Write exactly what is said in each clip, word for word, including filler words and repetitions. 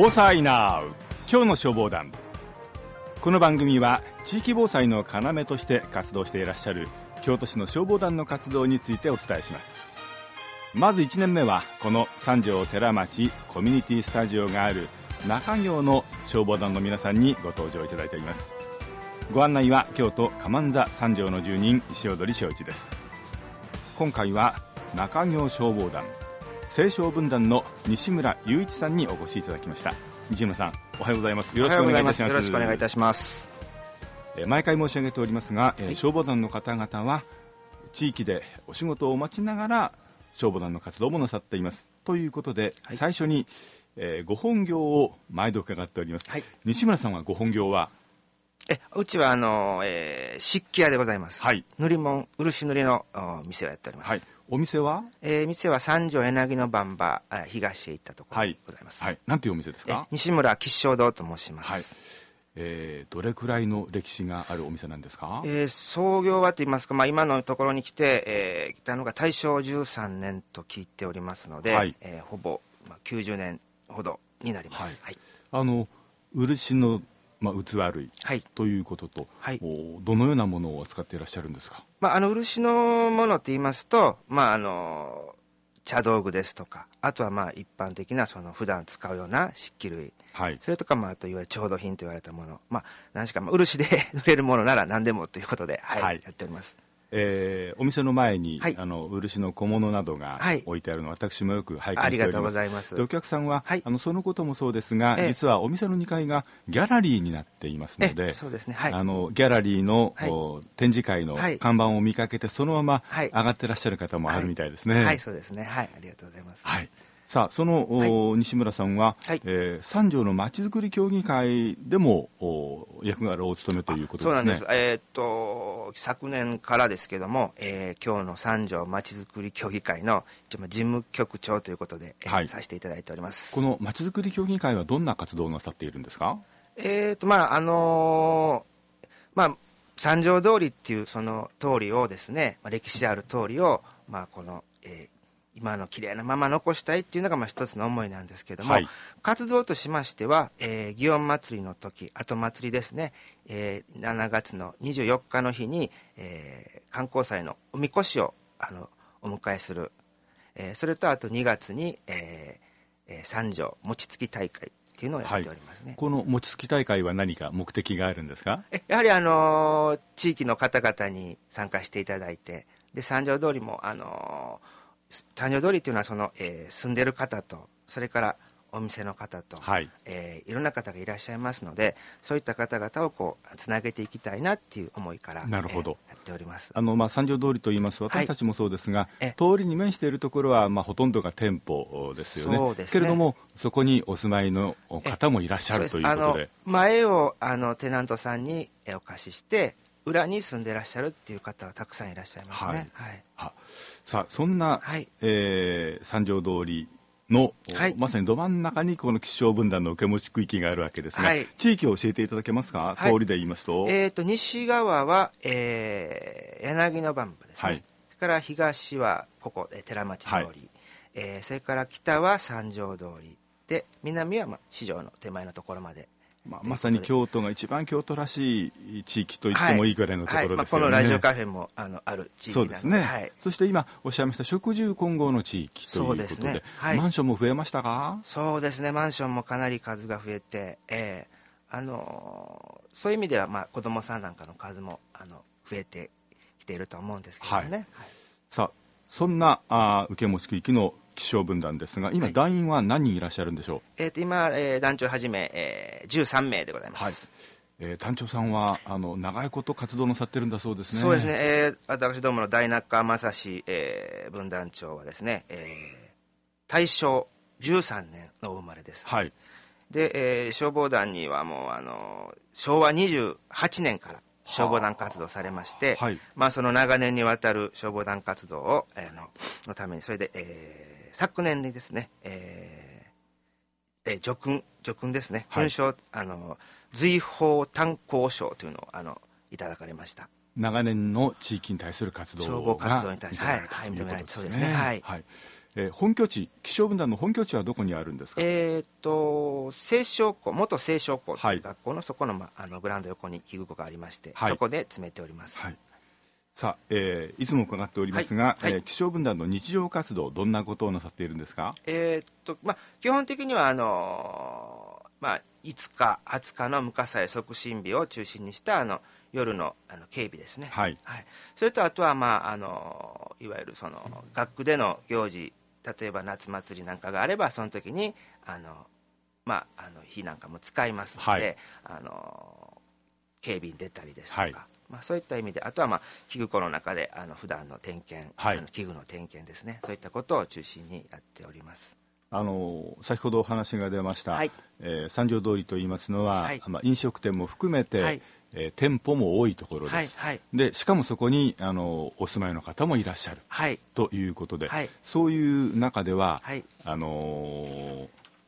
防災ナウ今日の消防団。この番組は地域防災の要として活動していらっしゃる京都市の消防団の活動についてお伝えします。まずいちねんめはこの三条寺町コミュニティスタジオがある中行の消防団の皆さんにご登場いただいております。ご案内は京都かまんざ三条の住人石踊正一です。今回は中行消防団青少分団の西村雄一さんにお越しいただきました。西村さん、おはようございます。よろしくお願いいたします。 よろしくお願いいたします。 え毎回申し上げておりますが、 はい、 消防団の方々は地域でお仕事を待ちながら消防団の活動もなさっていますということで、はい、最初に、えー、ご本業を毎度伺っております、はい、西村さんはご本業は？ えうちはあの、えー、漆器屋でございます、はい、塗り物漆塗りの店をやっております、はい、 お店は、 えー、店は三条柳の番場東へ行ったところでございます、 はいはい、なんていうお店ですか？ 西村吉祥堂と申します、はい、 えー、どれくらいの歴史があるお店なんですか？ えー、創業はといいますか、まあ、今のところに来て、えー、来たのが大正じゅうさんねんと聞いておりますので、はい、えー、ほぼ、まあ、きゅうじゅうねんほどになります、はいはい、 あの漆のまあ、器類、はい、ということと、はい、どのようなものを扱っていらっしゃるんですか？ まあ、あの漆のものといいますと、まあ、あの茶道具ですとか、あとはまあ一般的なその普段使うような漆器類、はい、それとか、まあ、あといわゆる調度品と言われたもの、まあ、何しか、まあ、漆で塗れるものなら何でもということで、はいはい、やっております。 えー、お店の前に、はい、あの漆の小物などが置いてあるのを私もよく拝見しております。ありがとうございます。でお客さんは、はい、あのそのこともそうですが、えー、実はお店のにかいがギャラリーになっていますので、 そうですね、はい、 あのギャラリーの、はい、展示会の看板を見かけてそのまま上がってらっしゃる方もあるみたいですね。 はい、はい、そうですね、はい、ありがとうございます。 はい、さあその、はい、西村さんは、はい、えー、三条のまちづくり協議会でも役柄をお務めということですね。 そうなんです、えー、っと昨年からですけども、えー、今日の三条まちづくり協議会の事務局長ということで、えーはい、させていただいております。 このまちづくり協議会はどんな活動をなさっているんですか？ えー、っとまああのー、まあ三条通りっていうその通りをですね、まあ、歴史ある通りを、まあ、この、えー今の綺麗なまま残したいっていうのがまあ一つの思いなんですけども、はい、活動としましては、えー、祇園祭りの時、後祭りですね、えー、しちがつのにじゅうよっかの日に、えー、観光祭のおみこしをあのお迎えする、えー、それとあとにがつに、えーえー、三条餅つき大会っていうのをやっておりますね、はい、 この餅つき大会は何か目的があるんですか？ やはりあのー、地域の方々に参加していただいて、で三条通りもあのー三条通りというのはその、えー、住んでる方とそれからお店の方と、はい、えー、いろんな方がいらっしゃいますので、そういった方々をこうつなげていきたいなっていう思いから、なるほど、えー、やっております。 あの、まあ、三条通りといいます私たちもそうですが、はい、通りに面しているところは、まあ、ほとんどが店舗ですよね。そうですね。けれどもそこにお住まいの方もいらっしゃるということで、 あの前をあのテナントさんにお貸しして裏に住んでいらっしゃるっていう方はたくさんいらっしゃいますね。はいはい、 あさあそんな、はい、えー、三条通りの、はい、まさにど真ん中にこの吉祥分団の受け持ち区域があるわけですが、はい、地域を教えていただけますか？はい、通りで言いますと、 えー、と西側は、えー、柳の番部ですね、はい、それから東はここ寺町通り、はい、えー、それから北は三条通りで、南は、まあ、四条の手前のところまで、 まあ、まさに京都が一番京都らしい地域と言ってもいいくらいのところですよね。はいはい、まあ、 このラジオカフェも あのある地域なので、そうですね、はい、 そして今おっしゃいました食住混合の地域ということで、そうですね、はい、マンションも増えましたか？ そうですね、マンションもかなり数が増えて、えーあのー、そういう意味では、まあ、子どもさんなんかの数もあの増えてきていると思うんですけどね、はいはい、さあそんなあ受け持ち区域の吉祥分団ですが、今、はい、団員は何人いらっしゃるんでしょう？ えー、と今、えー、団長はじめ、えー、じゅうさんめいでございます。はい、 えー、団長さんはあの長いこと活動なさってるんだそうですね。 そうですね、えー、私どもの大中正史、えー、分団長はですね、えー、大正じゅうさんねんのお生まれです。はい、で、えー、消防団にはもうあのしょうわにじゅうはちねんから消防団活動されまして、はい、まあ、その長年にわたる消防団活動を、えー、の, のためにそれで、えー、昨年にですね、えーえー、叙勲叙勲ですね、勲章、はい、あの随宝炭鉱賞というのをあのいただかれました。 長年の地域に対する活動が消防活動に対して、はい、認められて、そうですね、はい、はい、 えー、本拠地、気象分団の本拠地はどこにあるんですか？ えー、っと青少校、元青少校という学校の、はい、そこの、ま、あのグラウンド横に器具庫がありまして、はい、そこで詰めております。はい、 さあ、えー、いつも伺っておりますが、はいはい、えー、気象分団の日常活動、どんなことをなさっているんですか？ えー、っとま、基本的にはあのーまあ、いつかはつかの無火災促進日を中心にしたあの夜 の, あの警備ですね、はいはい、それとあとは、まあ、あのいわゆるその学区での行事、例えば夏祭りなんかがあればその時にあの、まあ、あの火なんかも使いますので、はい、あの警備に出たりですとか、はい、まあ、そういった意味で、あとは、まあ、器具庫の中であの普段の点検、はい、あの器具の点検ですね、そういったことを中心にやっております。 あの先ほどお話が出ました、はい、えー、三条通りといいますのは、はい、まあ、飲食店も含めて、はい、えー、店舗も多いところです、はいはい、でしかもそこにあのお住まいの方もいらっしゃる、はい、ということで、はい、そういう中では、はい、あのー、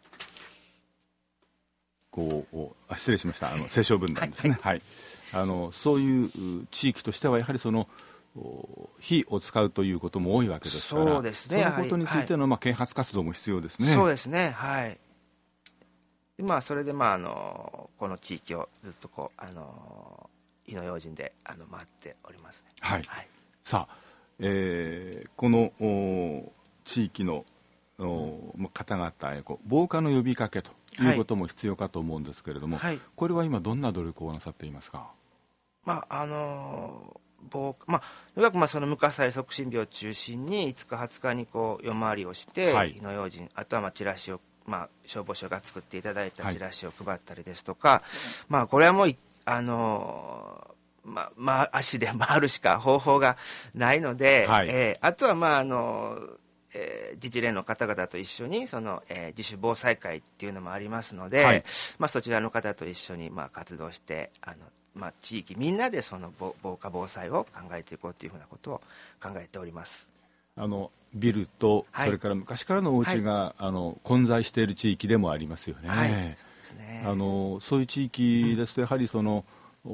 こうあ失礼しました、あの青少分団ですね、はい、はい、あのそういう地域としてはやはりその火を使うということも多いわけですから、 そうですね、 そのことについての、はい、まあ、啓発活動も必要ですね。 そうですね、はい。で、まあ、それで、まあ、あのこの地域をずっとこうあの火の用心であの回っておりますね。 はい、はい、さあ、えー、この地域の方々へこう防火の呼びかけということも必要かと思うんですけれども、はい、これは今どんな努力をなさっていますか？ まああのー防まあ、とにかくまあその無火災促進日を中心にいつかはつかにこう夜回りをして、はい、火の用心、あとはまあチラシを、まあ、消防署が作っていただいたチラシを配ったりですとか、はい、まあ、これはもうあのーまあまあ、足で回るしか方法がないので、はい、えー、あとはまああのーえー、自治連の方々と一緒にその、えー、自主防災会っていうのもありますので、はい、まあ、そちらの方と一緒にまあ活動してあのまあ、地域みんなでその防火防災を考えていこうというふうなことを考えております。 あのビルと、はい、それから昔からのお家が、はい、あの混在している地域でもありますよね。はい、そうですね。あのそういう地域ですとやはりその、うん、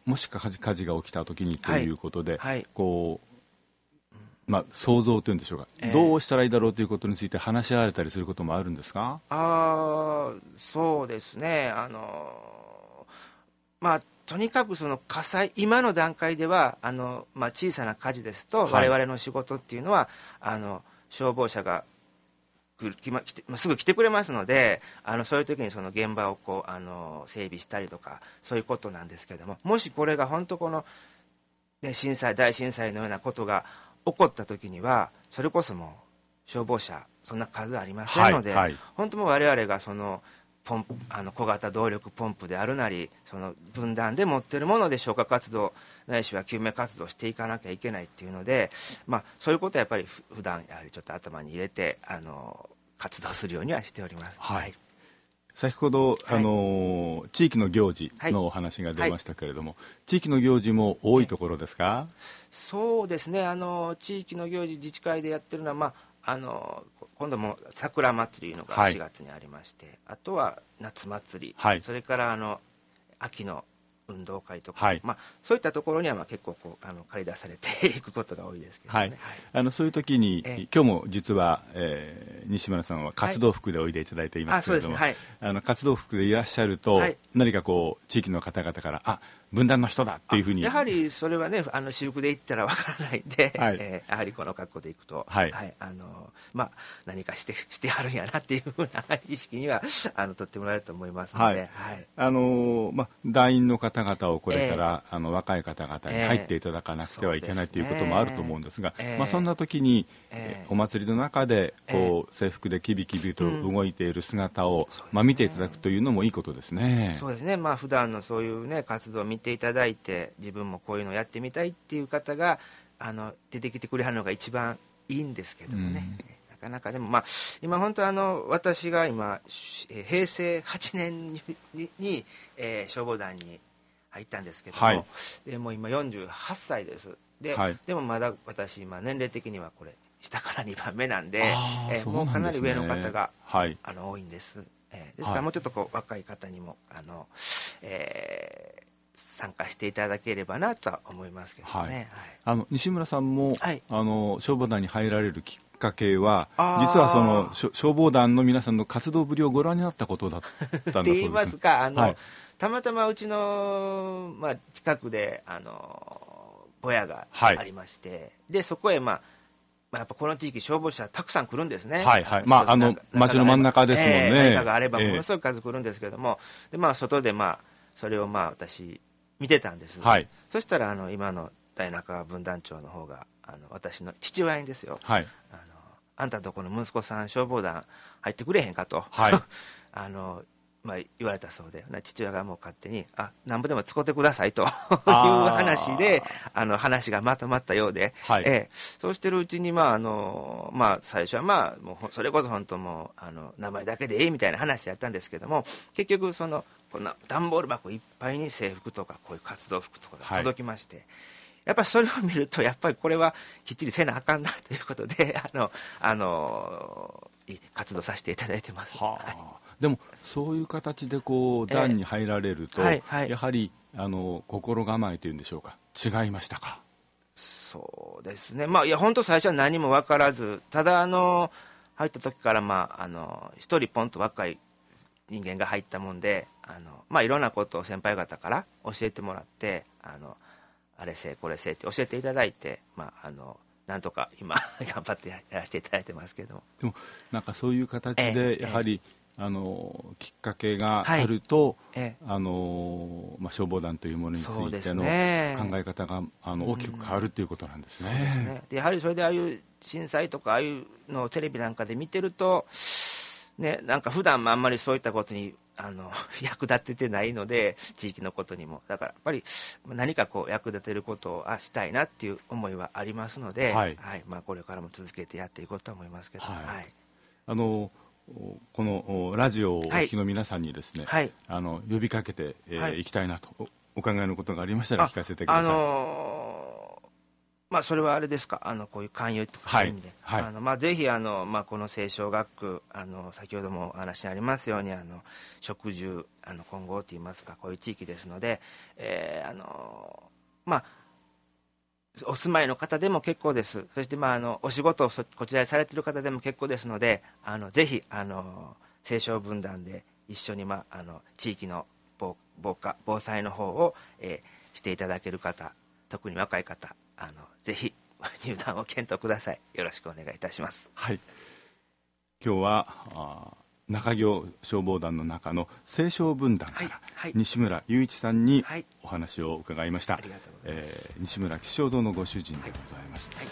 もし火事、火事が起きた時にということで、はいはい、こうまあ、想像というんでしょうか、えー、どうしたらいいだろうということについて話し合われたりすることもあるんですか？ あそうですね、あのまあとにかくその火災、今の段階ではあの、まあ、小さな火事ですと、はい、我々の仕事っていうのはあの消防車が来る来、ま、来てすぐ来てくれますので、あのそういう時にその現場をこうあの整備したりとかそういうことなんですけども、もしこれが本当この、ね、震災大震災のようなことが起こった時にはそれこそもう消防車そんな数ありませんので、はいはい、本当もう我々がそのポンプあの小型動力ポンプであるなりその分断で持っているもので消火活動ないしは救命活動していかなきゃいけないっていうので、まあ、そういうことはやっぱり普段やはりちょっと頭に入れてあの活動するようにはしております。 はいはい、先ほど、はい、あの地域の行事のお話が出ましたけれども、はいはい、地域の行事も多いところですか？ そうですね、あの地域の行事自治会でやってるのは、まああの今度も桜祭りのがしがつにありまして、はい、あとは夏祭り、はい、それからあの秋の運動会とか、はい、まあ、そういったところにはまあ結構こうあの借り出されていくことが多いですけどね。はいはい、あのそういう時に、え今日も実は、えー、西村さんは活動服でおいでいただいていますけれども、はい、あ、そうですね、はい、あの活動服でいらっしゃると、はい、何かこう地域の方々からあ分断の人だっていうふうにやはりそれはねあの私服で行ったらわからないんで、はい、えー、やはりこの格好で行くと、はいはい、あのまあ、何かしてしてはるんやなっていうふうな意識にはあの取ってもらえると思いますので、はいはい、 あのまあ、団員の方々をこれから、えー、あの若い方々に入っていただかなくてはいけない、えー、ということもあると思うんですが、えーまあ、そんな時に、えー、お祭りの中でこう制服でキビキビと動いている姿を、うんまあ、見ていただくというのもいいことですね。 そうですね、まあ、普段のそういう、ね、活動を見ていただいて自分もこういうのをやってみたいっていう方があの出てきてくれはるのが一番いいんですけどもね、うん、なかなかでも、まあ、今本当あの私が今へいせいはちねんに、に、えー、消防団に入ったんですけども、はい、でもう今よんじゅうはっさいですで、はい、でもまだ私今年齢的にはこれ下からにばんめなんで、えー、もうかなり上の方が、はい、あの多いんです、えー、ですからもうちょっとこう若い方にもあの、えー参加していただければなとは思いますけどね、はいはい、 あの西村さんも、はい、あの消防団に入られるきっかけは実はその消防団の皆さんの活動ぶりをご覧になったことだったんだそうです、ね、って言いますか、あの、 はい、 たまたまうちの、まあ、近くであのぼやがありまして、はい、でそこへ、まあまあ、やっぱこの地域消防車たくさん来るんですね。 はいはい、まあ、あの町の真ん中ですもんね。 えー、何かがあればものすごい数来るんですけども、えー、でまあ、外で、まあ、それをまあ私見てたんです、 はい、 そしたらあの今の大中分団長の方があの私の父親にですよ、 はい、 あのあんたとこの息子さん消防団入ってくれへんかと、 はい、 あのまあ、言われたそうで、父親がもう勝手にあなんぼでも使ってくださいという話であの話がまとまったようで、はい、えー、そうしてるうちに、まああのまあ、最初は、まあ、もうそれこそ本当もうあの名前だけでいいみたいな話やったんですけども、結局そのこんな段ボール箱いっぱいに制服とかこういう活動服とかが届きまして、はい、やっぱりそれを見るとやっぱりこれはきっちりせなあかんなということであのあの活動させていただいてます。はあ、 はい、でもそういう形でこう団に入られると、えーはいはい、やはりあの心構えというんでしょうか、違いましたか？ そうですね、まあ、いや本当最初は何も分からず、ただあの入った時から、まあ、あの一人ポンと若い人間が入ったもんで、あの、まあ、いろんなことを先輩方から教えてもらって、あのあれせえこれせえって教えていただいて、まあ、あのなんとか今頑張ってやらせていただいてますけども、 でもなんかそういう形でやはり、えーあのきっかけがあると、はい、あのまあ、消防団というものについての考え方があの大きく変わるということなんですね。 そうですね。でやはりそれでああいう震災とかああいうのをテレビなんかで見てると、ね、なんか普段もあんまりそういったことにあの役立ててないので、地域のことにもだからやっぱり何かこう役立てることをしたいなっていう思いはありますので、はいはい、まあ、これからも続けてやっていこうと思いますけど、はいはい、 あのこのラジオをお聞きの皆さんにですね、はい、あの呼びかけてい、えーはい、きたいなと お, お考えのことがありましたら聞かせてください。あ、あのーまあ、それはあれですか、あのこういう勧誘とかそういう意味で、はいはい、あのまあ、ぜひあの、まあ、この清少学区、あの先ほどもお話にありますようにあの植樹あの混合といいますか、こういう地域ですので、えーあのまあお住まいの方でも結構です。そして、まあ、あのお仕事をこちらでされている方でも結構ですので、あのぜひあの清少分団で一緒に、まあ、あの地域の 防, 防, 火防災の方を、えー、していただける方、特に若い方、あのぜひ入団を検討ください。よろしくお願いいたします。 はい、今日はあ中京消防団の中の清少分団から西村雄一さんにお話を伺いました。はいはい、えー、西村吉祥堂のご主人でございます。はいはい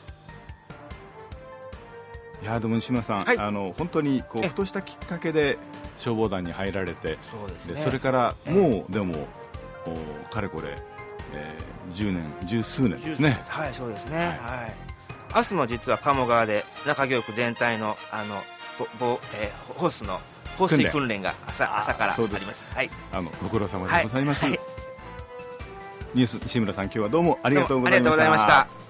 、いやでも西村さん、はい、あの本当にこうふとしたきっかけで消防団に入られて、 そうですね、でそれからもうでもかれこれ、えー、じゅうねん十数年ですね。 はい、そうですね。はいはい、明日も実は鴨川で中京区全体のあのぼ、えー、ホースの放水訓練が 朝, 朝からあります。はい、 あのご苦労様でございます。はいはい、ニュース西村さん、今日はどうもありがとうございました。